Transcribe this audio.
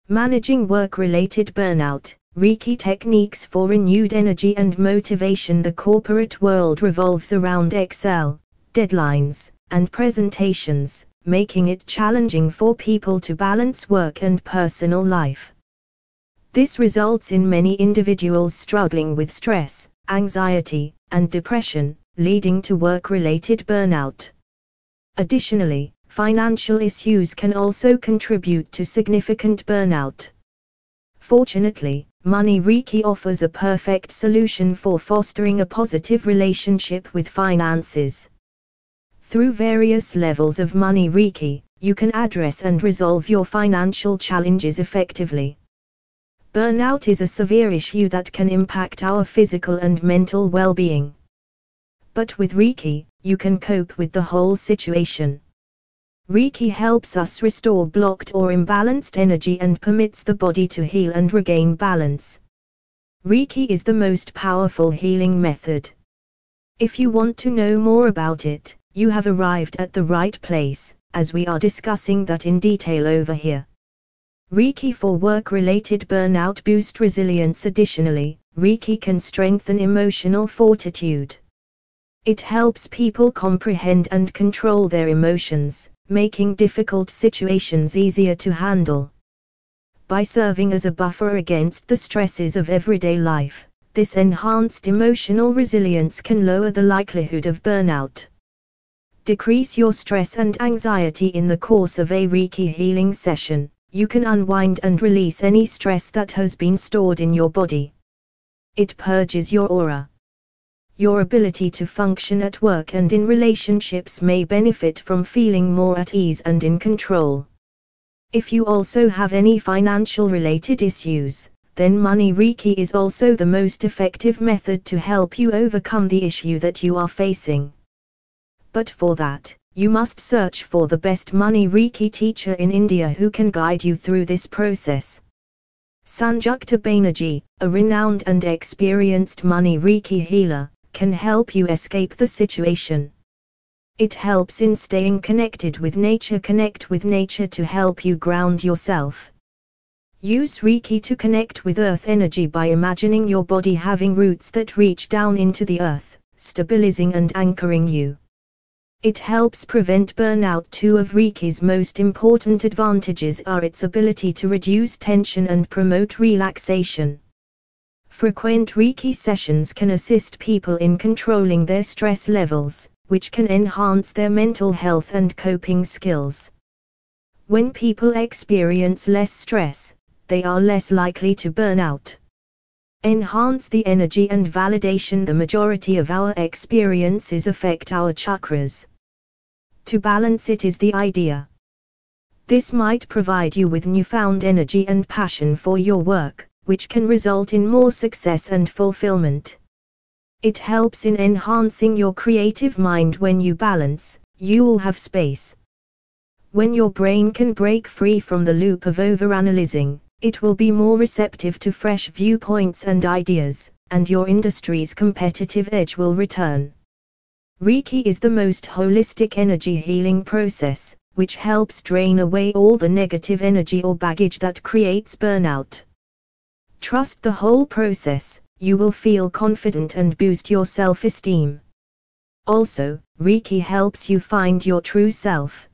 Managing work-related burnout, Reiki techniques for renewed energy and motivation. The corporate world revolves around Excel, deadlines, and presentations, making it challenging for people to balance work and personal life. This results in many individuals struggling with stress, anxiety, and depression, leading to work-related burnout. Additionally, financial issues can also contribute to significant burnout. Fortunately, Money Reiki offers a perfect solution for fostering a positive relationship with finances. Through various levels of Money Reiki, you can address and resolve your financial challenges effectively. Burnout is a severe issue that can impact our physical and mental well-being. But with Reiki, you can cope with the whole situation. Reiki helps us restore blocked or imbalanced energy and permits the body to heal and regain balance. Reiki is the most powerful healing method. If you want to know more about it, you have arrived at the right place, as we are discussing that in detail over here. Reiki for work-related burnout boost resilience. Additionally, Reiki can strengthen emotional fortitude. It helps people comprehend and control their emotions, making difficult situations easier to handle. By serving as a buffer against the stresses of everyday life, this enhanced emotional resilience can lower the likelihood of burnout. Decrease your stress and anxiety. In the course of a Reiki healing session, you can unwind and release any stress that has been stored in your body. It purges your aura. Your ability to function at work and in relationships may benefit from feeling more at ease and in control. If you also have any financial related issues, then Money Reiki is also the most effective method to help you overcome the issue that you are facing. But for that, you must search for the best Money Reiki teacher in India who can guide you through this process. Sanjukta Banerjee, a renowned and experienced Money Reiki healer, can help you escape the situation. It helps in staying connected with nature. Connect with nature to help you ground yourself. Use Reiki to connect with earth energy by imagining your body having roots that reach down into the earth, stabilizing and anchoring you. It helps prevent burnout. Two of Reiki's most important advantages are its ability to reduce tension and promote relaxation. Frequent Reiki sessions can assist people in controlling their stress levels, which can enhance their mental health and coping skills. When people experience less stress, they are less likely to burn out. Enhance the energy and validation. The majority of our experiences affect our chakras. To balance it is the idea. This might provide you with newfound energy and passion for your work, which can result in more success and fulfillment. It helps in enhancing your creative mind. When you balance, you will have space. When your brain can break free from the loop of overanalyzing, it will be more receptive to fresh viewpoints and ideas, and your industry's competitive edge will return. Reiki is the most holistic energy healing process, which helps drain away all the negative energy or baggage that creates burnout. Trust the whole process, you will feel confident and boost your self-esteem. Also, Reiki helps you find your true self.